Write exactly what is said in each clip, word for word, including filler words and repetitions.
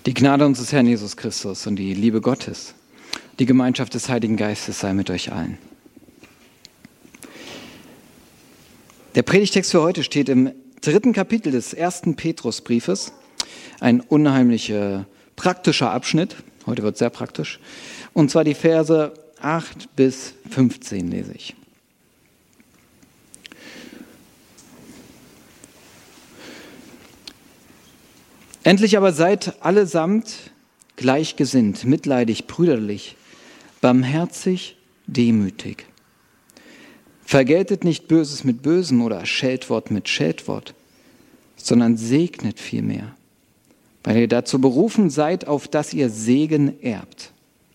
Die Gnade unseres Herrn Jesus Christus und die Liebe Gottes, die Gemeinschaft des Heiligen Geistes sei mit euch allen. Der Predigtext für heute steht im dritten Kapitel des ersten Petrusbriefes. Ein unheimlich äh, praktischer Abschnitt, heute wird sehr praktisch, und zwar die Verse acht bis fünfzehn lese ich. Endlich aber seid allesamt gleichgesinnt, mitleidig, brüderlich, barmherzig, demütig. Vergeltet nicht Böses mit Bösem oder Scheltwort mit Scheltwort, sondern segnet vielmehr, weil ihr dazu berufen seid, auf dass ihr Segen erbt.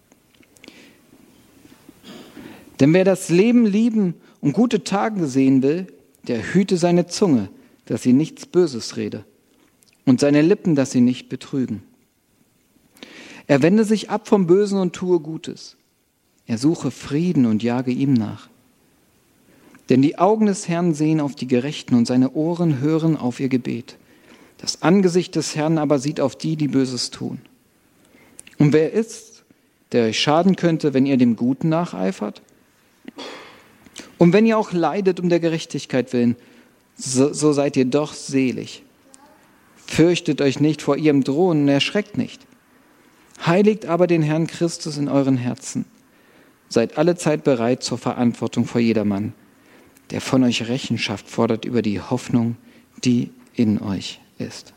Denn wer das Leben lieben und gute Tage sehen will, der hüte seine Zunge, dass sie nichts Böses rede, und seine Lippen, dass sie nicht betrügen. Er wende sich ab vom Bösen und tue Gutes. Er suche Frieden und jage ihm nach. Denn die Augen des Herrn sehen auf die Gerechten und seine Ohren hören auf ihr Gebet. Das Angesicht des Herrn aber sieht auf die, die Böses tun. Und wer ist, der euch schaden könnte, wenn ihr dem Guten nacheifert? Und wenn ihr auch leidet um der Gerechtigkeit willen, so, so seid ihr doch selig. Fürchtet euch nicht vor ihrem Drohen und erschreckt nicht. Heiligt aber den Herrn Christus in euren Herzen. Seid allezeit bereit zur Verantwortung vor jedermann, der von euch Rechenschaft fordert über die Hoffnung, die in euch ist.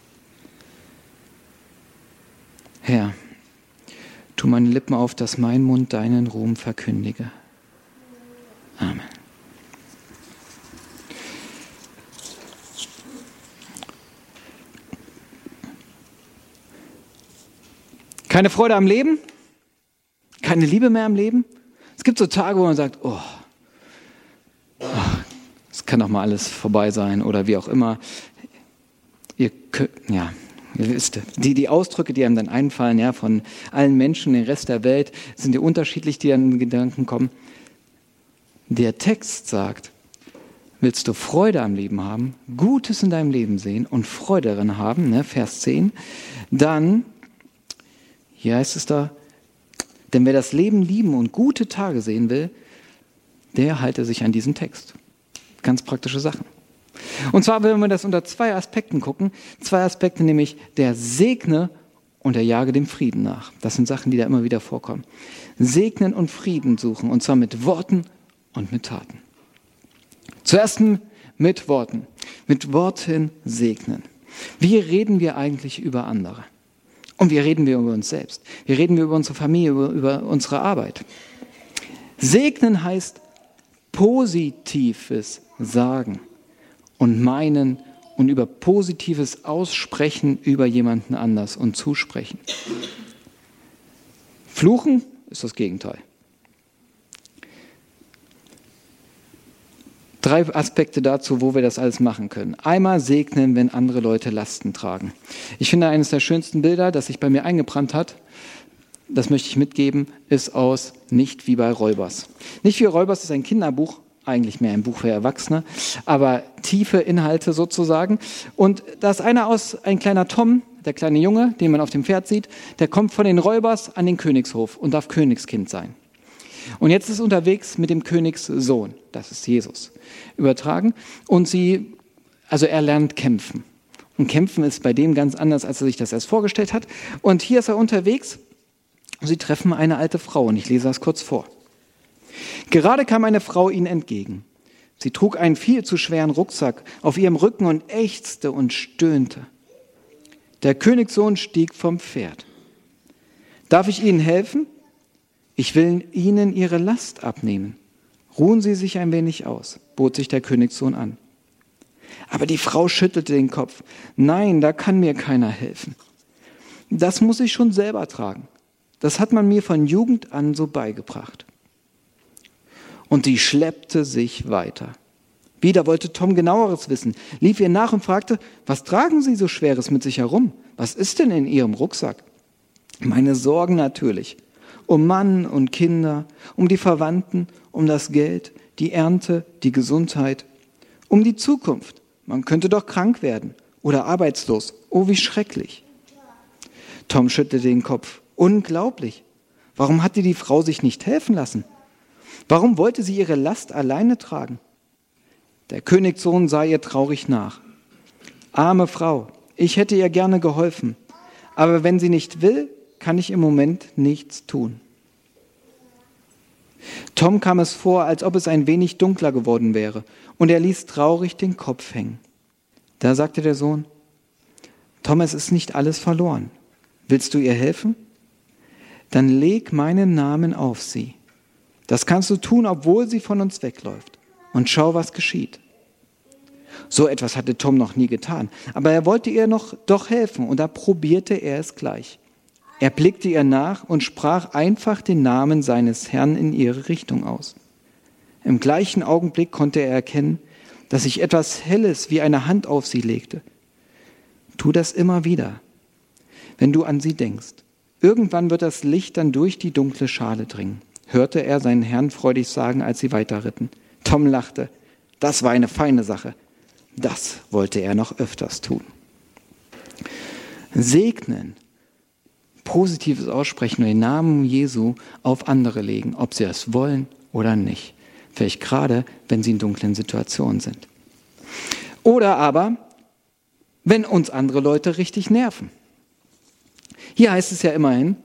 Herr, tu meine Lippen auf, dass mein Mund deinen Ruhm verkündige. Amen. Keine Freude am Leben? Keine Liebe mehr am Leben? Es gibt so Tage, wo man sagt, oh, es kann doch mal alles vorbei sein oder wie auch immer. Ihr könnt, ja, ihr wisst, die, die Ausdrücke, die einem dann einfallen, ja, von allen Menschen, den Rest der Welt, sind ja unterschiedlich, die dann in den Gedanken kommen. Der Text sagt, willst du Freude am Leben haben, Gutes in deinem Leben sehen und Freude darin haben, ne, Vers zehn, dann, hier heißt es da, denn wer das Leben lieben und gute Tage sehen will, der halte sich an diesen Text. Ganz praktische Sachen. Und zwar, wenn wir das unter zwei Aspekten gucken, zwei Aspekte, nämlich der segne und der jage dem Frieden nach. Das sind Sachen, die da immer wieder vorkommen. Segnen und Frieden suchen, und zwar mit Worten und mit Taten. Zuerst mit Worten. Mit Worten segnen. Wie reden wir eigentlich über andere? Und wie reden wir über uns selbst? Wie reden wir über unsere Familie, über, über unsere Arbeit? Segnen heißt Positives sagen und meinen und über Positives aussprechen über jemanden anders und zusprechen. Fluchen ist das Gegenteil. Drei Aspekte dazu, wo wir das alles machen können. Einmal segnen, wenn andere Leute Lasten tragen. Ich finde, eines der schönsten Bilder, das sich bei mir eingebrannt hat, das möchte ich mitgeben, ist aus Nicht wie bei Räubers. Nicht wie Räubers ist ein Kinderbuch, eigentlich mehr ein Buch für Erwachsene, aber tiefe Inhalte sozusagen. Und da ist einer aus, ein kleiner Tom, der kleine Junge, den man auf dem Pferd sieht, der kommt von den Räubers an den Königshof und darf Königskind sein. Und jetzt ist unterwegs mit dem Königssohn, das ist Jesus, übertragen. Und sie, also er lernt kämpfen. Und kämpfen ist bei dem ganz anders, als er sich das erst vorgestellt hat. Und hier ist er unterwegs und sie treffen eine alte Frau. Und ich lese das kurz vor. Gerade kam eine Frau ihnen entgegen. Sie trug einen viel zu schweren Rucksack auf ihrem Rücken und ächzte und stöhnte. Der Königssohn stieg vom Pferd. Darf ich Ihnen helfen? Ich will Ihnen Ihre Last abnehmen. Ruhen Sie sich ein wenig aus, bot sich der Königssohn an. Aber die Frau schüttelte den Kopf. Nein, da kann mir keiner helfen. Das muss ich schon selber tragen. Das hat man mir von Jugend an so beigebracht. Und sie schleppte sich weiter. Wieder wollte Tom genaueres wissen, lief ihr nach und fragte, was tragen Sie so Schweres mit sich herum? Was ist denn in Ihrem Rucksack? Meine Sorgen natürlich. Um Mann und Kinder, um die Verwandten, um das Geld, die Ernte, die Gesundheit, um die Zukunft. Man könnte doch krank werden oder arbeitslos. Oh, wie schrecklich. Tom schüttelte den Kopf. Unglaublich. Warum hatte die Frau sich nicht helfen lassen? Warum wollte sie ihre Last alleine tragen? Der Königssohn sah ihr traurig nach. Arme Frau, ich hätte ihr gerne geholfen, aber wenn sie nicht will, kann ich im Moment nichts tun. Tom kam es vor, als ob es ein wenig dunkler geworden wäre, und er ließ traurig den Kopf hängen. Da sagte der Sohn, Tom, es ist nicht alles verloren. Willst du ihr helfen? Dann leg meinen Namen auf sie. Das kannst du tun, obwohl sie von uns wegläuft. Und schau, was geschieht. So etwas hatte Tom noch nie getan, aber er wollte ihr noch doch helfen, und da probierte er es gleich. Er blickte ihr nach und sprach einfach den Namen seines Herrn in ihre Richtung aus. Im gleichen Augenblick konnte er erkennen, dass sich etwas Helles wie eine Hand auf sie legte. Tu das immer wieder, wenn du an sie denkst. Irgendwann wird das Licht dann durch die dunkle Schale dringen, hörte er seinen Herrn freudig sagen, als sie weiterritten. Tom lachte. Das war eine feine Sache. Das wollte er noch öfters tun. Segnen, positives Aussprechen und den Namen Jesu auf andere legen, ob sie es wollen oder nicht. Vielleicht gerade, wenn sie in dunklen Situationen sind. Oder aber, wenn uns andere Leute richtig nerven. Hier heißt es ja immerhin,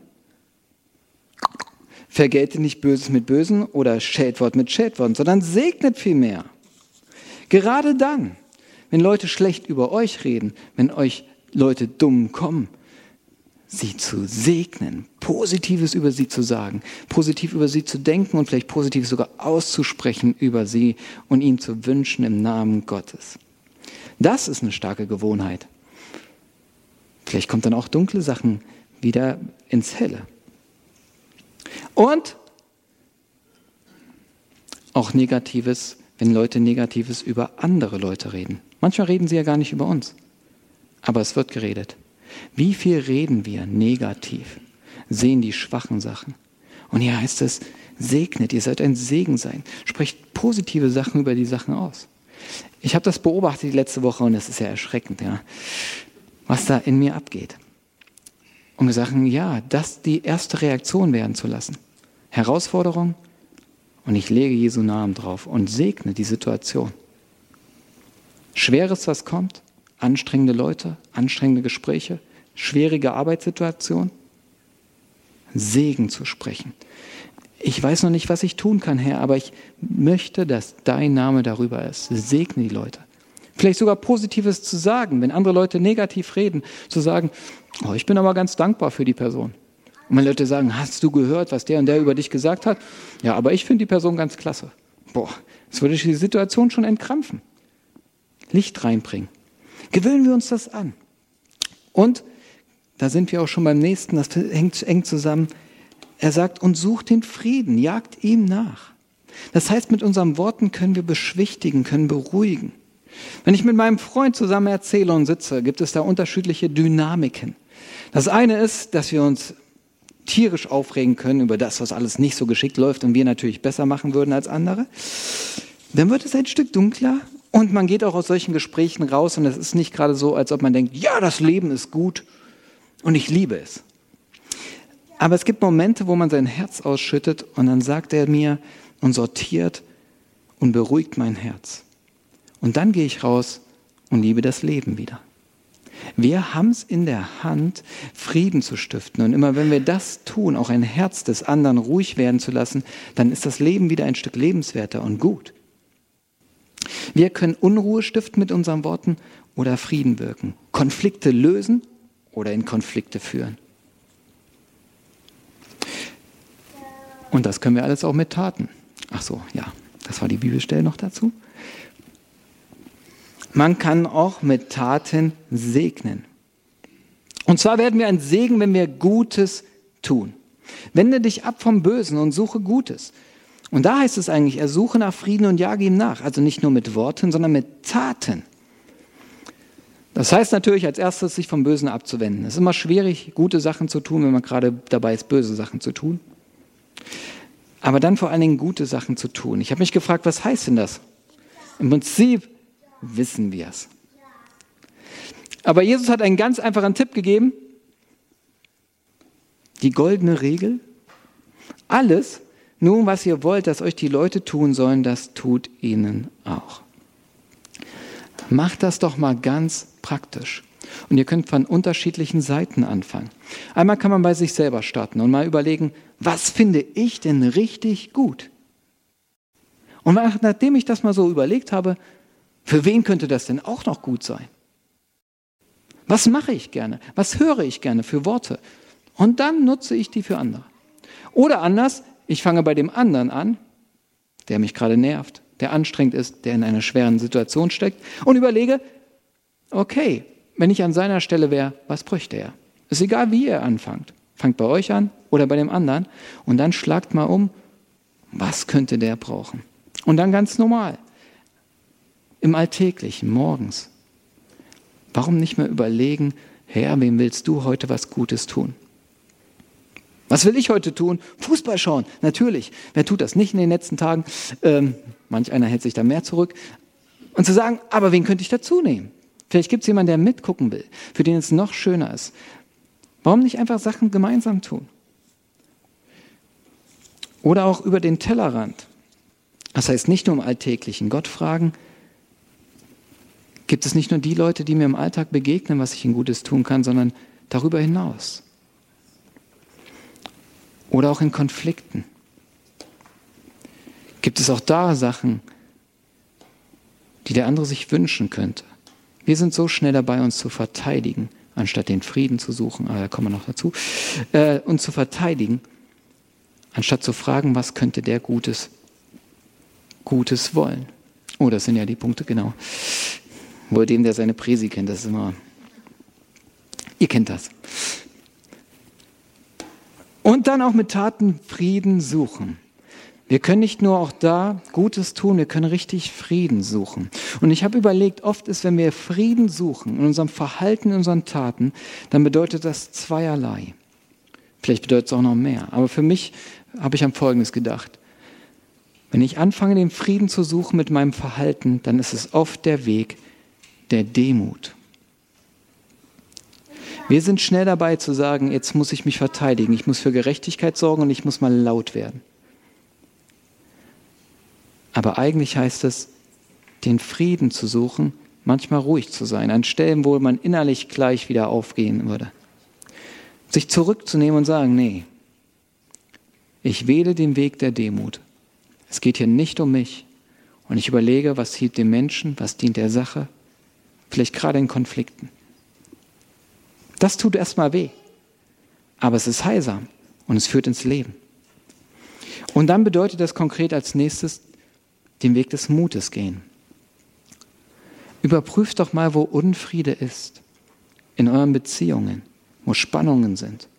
vergelte nicht Böses mit Bösen oder Schädwort mit Schädwort, sondern segnet vielmehr. Gerade dann, wenn Leute schlecht über euch reden, wenn euch Leute dumm kommen, sie zu segnen, Positives über sie zu sagen, positiv über sie zu denken und vielleicht Positives sogar auszusprechen über sie und ihnen zu wünschen im Namen Gottes. Das ist eine starke Gewohnheit. Vielleicht kommt dann auch dunkle Sachen wieder ins Helle. Und auch Negatives, wenn Leute Negatives über andere Leute reden. Manchmal reden sie ja gar nicht über uns, aber es wird geredet. Wie viel reden wir negativ, sehen die schwachen Sachen. Und hier heißt es, segnet, ihr sollt ein Segen sein. Sprecht positive Sachen über die Sachen aus. Ich habe das beobachtet die letzte Woche und es ist ja erschreckend, ja, was da in mir abgeht. Und wir sagen, ja, das die erste Reaktion werden zu lassen. Herausforderung, und ich lege Jesu Namen drauf und segne die Situation. Schweres, was kommt, anstrengende Leute, anstrengende Gespräche, schwierige Arbeitssituation, Segen zu sprechen. Ich weiß noch nicht, was ich tun kann, Herr, aber ich möchte, dass dein Name darüber ist. Segne die Leute. Vielleicht sogar Positives zu sagen, wenn andere Leute negativ reden, zu sagen, oh, ich bin aber ganz dankbar für die Person. Und wenn Leute sagen, hast du gehört, was der und der über dich gesagt hat? Ja, aber ich finde die Person ganz klasse. Boah, das würde die Situation schon entkrampfen. Licht reinbringen. Gewöhnen wir uns das an. Und da sind wir auch schon beim nächsten, das hängt eng zusammen. Er sagt, und sucht den Frieden, jagt ihm nach. Das heißt, mit unseren Worten können wir beschwichtigen, können beruhigen. Wenn ich mit meinem Freund zusammen erzähle und sitze, gibt es da unterschiedliche Dynamiken. Das eine ist, dass wir uns tierisch aufregen können über das, was alles nicht so geschickt läuft und wir natürlich besser machen würden als andere. Dann wird es ein Stück dunkler und man geht auch aus solchen Gesprächen raus und es ist nicht gerade so, als ob man denkt, ja, das Leben ist gut und ich liebe es. Aber es gibt Momente, wo man sein Herz ausschüttet und dann sagt er mir und sortiert und beruhigt mein Herz. Und dann gehe ich raus und liebe das Leben wieder. Wir haben es in der Hand, Frieden zu stiften. Und immer wenn wir das tun, auch ein Herz des anderen ruhig werden zu lassen, dann ist das Leben wieder ein Stück lebenswerter und gut. Wir können Unruhe stiften mit unseren Worten oder Frieden wirken. Konflikte lösen oder in Konflikte führen. Und das können wir alles auch mit Taten. Ach so, ja, das war die Bibelstelle noch dazu. Man kann auch mit Taten segnen. Und zwar werden wir ein Segen, wenn wir Gutes tun. Wende dich ab vom Bösen und suche Gutes. Und da heißt es eigentlich, er suche nach Frieden und jage ihm nach. Also nicht nur mit Worten, sondern mit Taten. Das heißt natürlich als erstes, sich vom Bösen abzuwenden. Es ist immer schwierig, gute Sachen zu tun, wenn man gerade dabei ist, böse Sachen zu tun. Aber dann vor allen Dingen gute Sachen zu tun. Ich habe mich gefragt, was heißt denn das? Im Prinzip wissen wir es. Aber Jesus hat einen ganz einfachen Tipp gegeben. Die goldene Regel? Alles, nun was ihr wollt, dass euch die Leute tun sollen, das tut ihnen auch. Macht das doch mal ganz praktisch. Und ihr könnt von unterschiedlichen Seiten anfangen. Einmal kann man bei sich selber starten und mal überlegen, was finde ich denn richtig gut? Und nachdem ich das mal so überlegt habe, für wen könnte das denn auch noch gut sein? Was mache ich gerne? Was höre ich gerne für Worte? Und dann nutze ich die für andere. Oder anders, ich fange bei dem anderen an, der mich gerade nervt, der anstrengend ist, der in einer schweren Situation steckt und überlege, okay, wenn ich an seiner Stelle wäre, was bräuchte er? Ist egal, wie ihr anfangt. Fangt bei euch an oder bei dem anderen und dann schlagt mal um, was könnte der brauchen? Und dann ganz normal, im Alltäglichen, morgens. Warum nicht mehr überlegen, Herr, wem willst du heute was Gutes tun? Was will ich heute tun? Fußball schauen, natürlich. Wer tut das nicht in den letzten Tagen? Ähm, manch einer hält sich da mehr zurück. Und zu sagen, aber wen könnte ich dazu nehmen? Vielleicht gibt es jemanden, der mitgucken will, für den es noch schöner ist. Warum nicht einfach Sachen gemeinsam tun? Oder auch über den Tellerrand. Das heißt nicht nur im Alltäglichen. Gott fragen, gibt es nicht nur die Leute, die mir im Alltag begegnen, was ich ihnen Gutes tun kann, sondern darüber hinaus. Oder auch in Konflikten. Gibt es auch da Sachen, die der andere sich wünschen könnte? Wir sind so schnell dabei, uns zu verteidigen, anstatt den Frieden zu suchen, aber da kommen wir noch dazu, äh, uns zu verteidigen, anstatt zu fragen, was könnte der Gutes, Gutes wollen. Oh, das sind ja die Punkte, genau. Wohl dem, der seine Präsi kennt, das ist immer, ihr kennt das. Und dann auch mit Taten Frieden suchen. Wir können nicht nur auch da Gutes tun, wir können richtig Frieden suchen. Und ich habe überlegt, oft ist, wenn wir Frieden suchen in unserem Verhalten, in unseren Taten, dann bedeutet das zweierlei. Vielleicht bedeutet es auch noch mehr. Aber für mich habe ich an Folgendes gedacht. Wenn ich anfange, den Frieden zu suchen mit meinem Verhalten, dann ist es oft der Weg der Demut. Wir sind schnell dabei zu sagen, jetzt muss ich mich verteidigen, ich muss für Gerechtigkeit sorgen und ich muss mal laut werden. Aber eigentlich heißt es, den Frieden zu suchen, manchmal ruhig zu sein, an Stellen, wo man innerlich gleich wieder aufgehen würde. Sich zurückzunehmen und sagen, nee, ich wähle den Weg der Demut. Es geht hier nicht um mich. Und ich überlege, was dient dem Menschen, was dient der Sache, vielleicht gerade in Konflikten. Das tut erstmal weh, aber es ist heilsam und es führt ins Leben. Und dann bedeutet das konkret als nächstes, den Weg des Mutes gehen. Überprüft doch mal, wo Unfriede ist, in euren Beziehungen, wo Spannungen sind.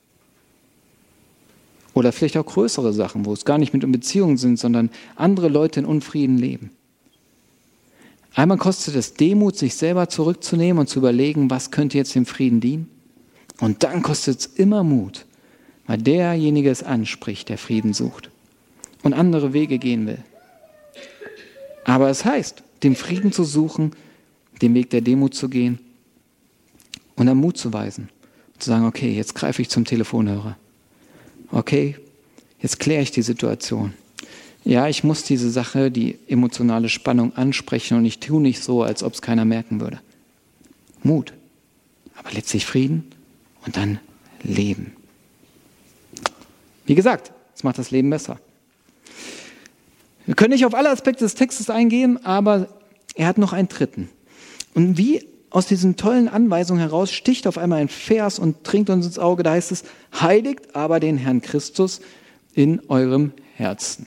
Oder vielleicht auch größere Sachen, wo es gar nicht mit um Beziehungen sind, sondern andere Leute in Unfrieden leben. Einmal kostet es Demut, sich selber zurückzunehmen und zu überlegen, was könnte jetzt dem Frieden dienen. Und dann kostet es immer Mut, weil derjenige es anspricht, der Frieden sucht und andere Wege gehen will. Aber es heißt, den Frieden zu suchen, den Weg der Demut zu gehen und dann Mut zu weisen. Zu sagen, okay, jetzt greife ich zum Telefonhörer. Okay, jetzt kläre ich die Situation. Ja, ich muss diese Sache, die emotionale Spannung ansprechen und ich tue nicht so, als ob es keiner merken würde. Mut, aber letztlich Frieden und dann Leben. Wie gesagt, es macht das Leben besser. Wir können nicht auf alle Aspekte des Textes eingehen, aber er hat noch einen dritten. Und wie aus diesen tollen Anweisungen heraus sticht auf einmal ein Vers und dringt uns ins Auge, da heißt es, heiligt aber den Herrn Christus in eurem Herzen.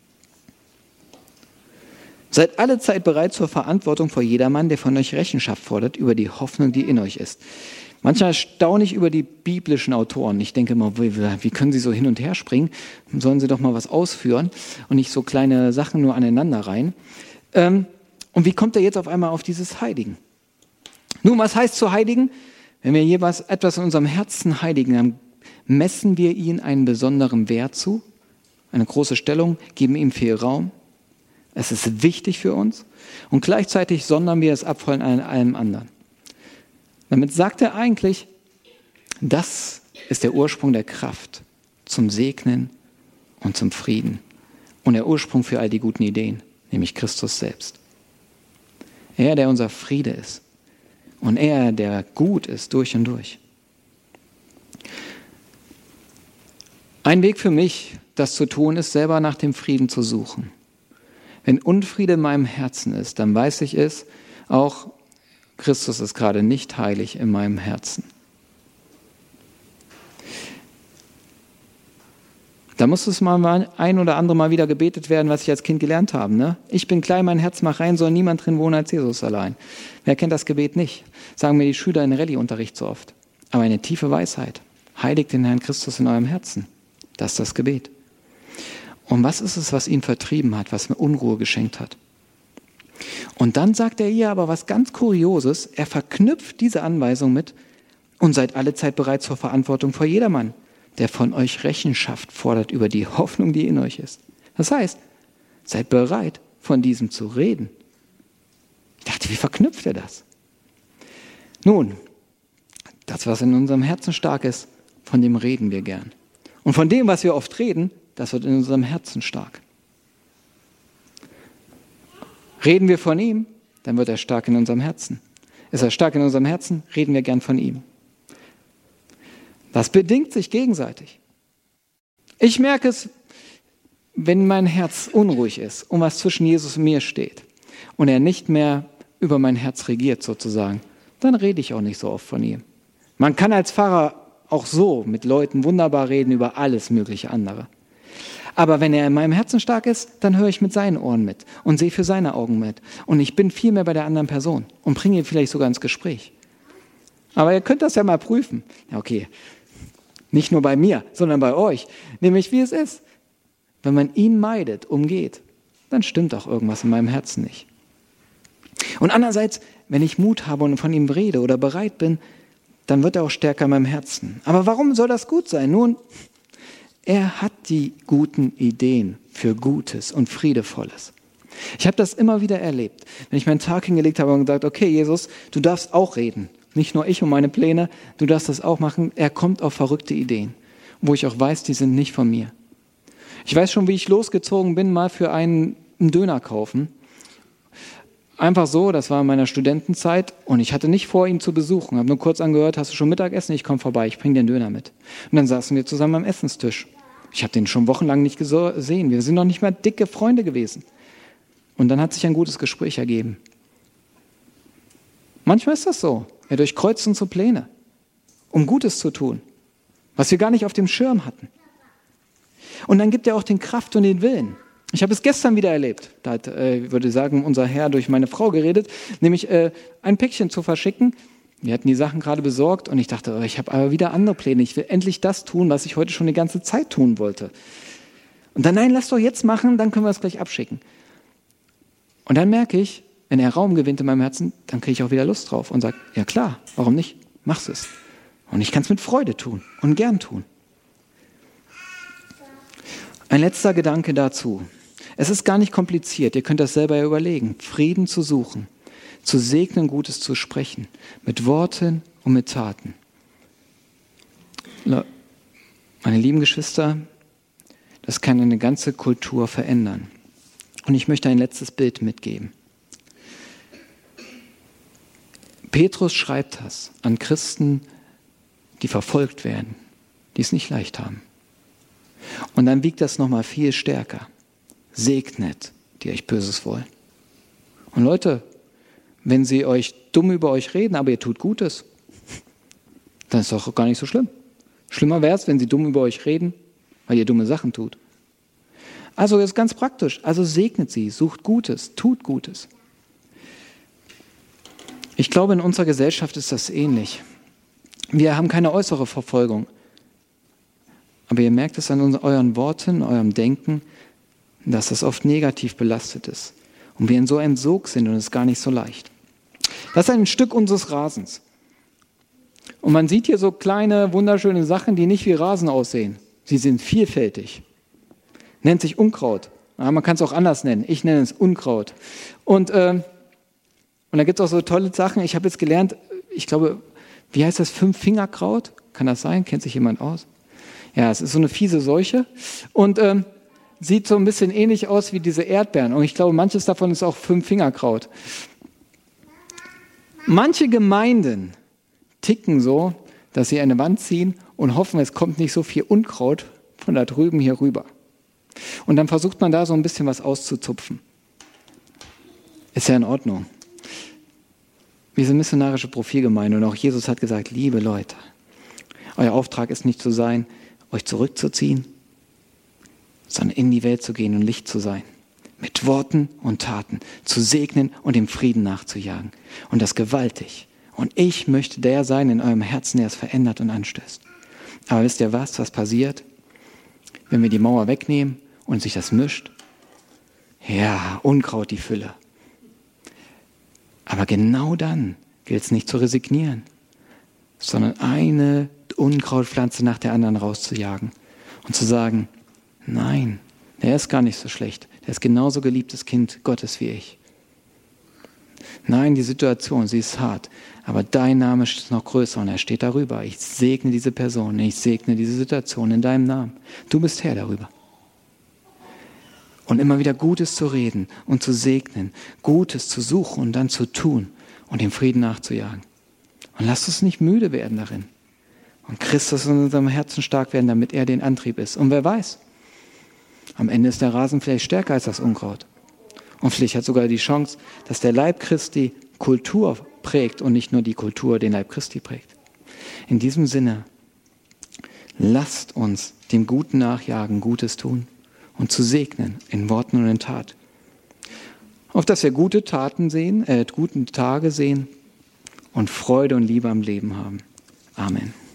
Seid alle Zeit bereit zur Verantwortung vor jedermann, der von euch Rechenschaft fordert über die Hoffnung, die in euch ist. Manchmal staune ich über die biblischen Autoren. Ich denke immer, wie, wie können sie so hin und her springen? Sollen sie doch mal was ausführen und nicht so kleine Sachen nur aneinander rein. Ähm, und wie kommt er jetzt auf einmal auf dieses Heiligen? Nun, was heißt zu heiligen? Wenn wir jeweils etwas in unserem Herzen heiligen, dann messen wir ihm einen besonderen Wert zu, eine große Stellung, geben ihm viel Raum. Es ist wichtig für uns und gleichzeitig sondern wir es ab von allem anderen. Damit sagt er eigentlich, das ist der Ursprung der Kraft zum Segnen und zum Frieden und der Ursprung für all die guten Ideen, nämlich Christus selbst. Er, der unser Friede ist und er, der gut ist durch und durch. Ein Weg für mich, das zu tun, ist, selber nach dem Frieden zu suchen. Wenn Unfriede in meinem Herzen ist, dann weiß ich es, auch Christus ist gerade nicht heilig in meinem Herzen. Da muss es mal ein oder andere Mal wieder gebetet werden, was ich als Kind gelernt habe. Ne? Ich bin klein, mein Herz macht rein, soll niemand drin wohnen als Jesus allein. Wer kennt das Gebet nicht? Sagen mir die Schüler in Rallye-Unterricht so oft. Aber eine tiefe Weisheit. Heiligt den Herrn Christus in eurem Herzen. Das ist das Gebet. Und was ist es, was ihn vertrieben hat, was mir Unruhe geschenkt hat? Und dann sagt er hier aber was ganz Kurioses. Er verknüpft diese Anweisung mit: und seid alle Zeit bereit zur Verantwortung vor jedermann, der von euch Rechenschaft fordert über die Hoffnung, die in euch ist. Das heißt, seid bereit, von diesem zu reden. Ich dachte, wie verknüpft er das? Nun, das, was in unserem Herzen stark ist, von dem reden wir gern. Und von dem, was wir oft reden, das wird in unserem Herzen stark. Reden wir von ihm, dann wird er stark in unserem Herzen. Ist er stark in unserem Herzen, reden wir gern von ihm. Das bedingt sich gegenseitig. Ich merke es, wenn mein Herz unruhig ist und was zwischen Jesus und mir steht und er nicht mehr über mein Herz regiert sozusagen, dann rede ich auch nicht so oft von ihm. Man kann als Pfarrer auch so mit Leuten wunderbar reden über alles mögliche andere. Aber wenn er in meinem Herzen stark ist, dann höre ich mit seinen Ohren mit und sehe für seine Augen mit. Und ich bin viel mehr bei der anderen Person und bringe ihn vielleicht sogar ins Gespräch. Aber ihr könnt das ja mal prüfen. Ja, okay, nicht nur bei mir, sondern bei euch. Nämlich wie es ist. Wenn man ihn meidet, umgeht, dann stimmt auch irgendwas in meinem Herzen nicht. Und andererseits, wenn ich Mut habe und von ihm rede oder bereit bin, dann wird er auch stärker in meinem Herzen. Aber warum soll das gut sein? Nun, er hat die guten Ideen für Gutes und Friedevolles. Ich habe das immer wieder erlebt, wenn ich meinen Tag hingelegt habe und gesagt, okay, Jesus, du darfst auch reden. Nicht nur ich und meine Pläne, du darfst das auch machen. Er kommt auf verrückte Ideen, wo ich auch weiß, die sind nicht von mir. Ich weiß schon, wie ich losgezogen bin, mal für einen, einen Döner kaufen. Einfach so, das war in meiner Studentenzeit und ich hatte nicht vor, ihn zu besuchen. Habe nur kurz angehört, hast du schon Mittagessen? Ich komme vorbei, ich bringe dir einen Döner mit. Und dann saßen wir zusammen am Essenstisch. Ich habe den schon wochenlang nicht gesehen. Wir sind noch nicht mal dicke Freunde gewesen. Und dann hat sich ein gutes Gespräch ergeben. Manchmal ist das so. Er durchkreuzt unsere Pläne, um Gutes zu tun, was wir gar nicht auf dem Schirm hatten. Und dann gibt er auch den Kraft und den Willen. Ich habe es gestern wieder erlebt. Da hat, äh, ich würde sagen, unser Herr durch meine Frau geredet, nämlich äh, ein Päckchen zu verschicken. Wir hatten die Sachen gerade besorgt und ich dachte, oh, ich habe aber wieder andere Pläne. Ich will endlich das tun, was ich heute schon die ganze Zeit tun wollte. Und dann, nein, lass doch jetzt machen, dann können wir es gleich abschicken. Und dann merke ich, wenn er Raum gewinnt in meinem Herzen, dann kriege ich auch wieder Lust drauf und sage, ja klar, warum nicht? Mach's es. Und ich kann es mit Freude tun und gern tun. Ein letzter Gedanke dazu. Es ist gar nicht kompliziert, ihr könnt das selber überlegen. Frieden zu suchen, zu segnen, Gutes zu sprechen, mit Worten und mit Taten. Meine lieben Geschwister, das kann eine ganze Kultur verändern. Und ich möchte ein letztes Bild mitgeben. Petrus schreibt das an Christen, die verfolgt werden, die es nicht leicht haben. Und dann wiegt das nochmal viel stärker. Segnet, die euch Böses wollen. Und Leute, wenn sie euch dumm über euch reden, aber ihr tut Gutes, dann ist doch gar nicht so schlimm. Schlimmer wäre es, wenn sie dumm über euch reden, weil ihr dumme Sachen tut. Also ist ganz praktisch. Also segnet sie, sucht Gutes, tut Gutes. Ich glaube, in unserer Gesellschaft ist das ähnlich. Wir haben keine äußere Verfolgung. Aber ihr merkt es an euren Worten, eurem Denken, dass das oft negativ belastet ist. Und wir in so einem Sog sind und es ist gar nicht so leicht. Das ist ein Stück unseres Rasens. Und man sieht hier so kleine, wunderschöne Sachen, die nicht wie Rasen aussehen. Sie sind vielfältig. Nennt sich Unkraut. Ja, man kann es auch anders nennen. Ich nenne es Unkraut. Und, äh, und da gibt es auch so tolle Sachen. Ich habe jetzt gelernt, ich glaube, wie heißt das? Fünf-Fingerkraut? Kann das sein? Kennt sich jemand aus? Ja, es ist so eine fiese Seuche und ähm, sieht so ein bisschen ähnlich aus wie diese Erdbeeren. Und ich glaube, manches davon ist auch Fünf-Fingerkraut. Manche Gemeinden ticken so, dass sie eine Wand ziehen und hoffen, es kommt nicht so viel Unkraut von da drüben hier rüber. Und dann versucht man da so ein bisschen was auszuzupfen. Ist ja in Ordnung. Wir sind missionarische Profilgemeinde und auch Jesus hat gesagt, liebe Leute, euer Auftrag ist nicht zu sein, euch zurückzuziehen, sondern in die Welt zu gehen und Licht zu sein. Mit Worten und Taten zu segnen und dem Frieden nachzujagen. Und das gewaltig. Und ich möchte der sein in eurem Herzen, der es verändert und anstößt. Aber wisst ihr was, was passiert, wenn wir die Mauer wegnehmen und sich das mischt? Ja, Unkraut die Fülle. Aber genau dann gilt es nicht zu resignieren, sondern eine Unkrautpflanze nach der anderen rauszujagen und zu sagen, nein, der ist gar nicht so schlecht, der ist genauso geliebtes Kind Gottes wie ich. Nein, die Situation, sie ist hart, aber dein Name ist noch größer und er steht darüber. Ich segne diese Person, ich segne diese Situation in deinem Namen. Du bist Herr darüber. Und immer wieder Gutes zu reden und zu segnen, Gutes zu suchen und dann zu tun und dem Frieden nachzujagen. Und lasst uns nicht müde werden darin. Und Christus in unserem Herzen stark werden, damit er den Antrieb ist. Und wer weiß, am Ende ist der Rasen vielleicht stärker als das Unkraut. Und vielleicht hat sogar die Chance, dass der Leib Christi Kultur prägt und nicht nur die Kultur den Leib Christi prägt. In diesem Sinne, lasst uns dem Guten nachjagen, Gutes tun und zu segnen in Worten und in Tat. Auf dass wir gute Taten sehen, äh, guten Tage sehen und Freude und Liebe am Leben haben. Amen.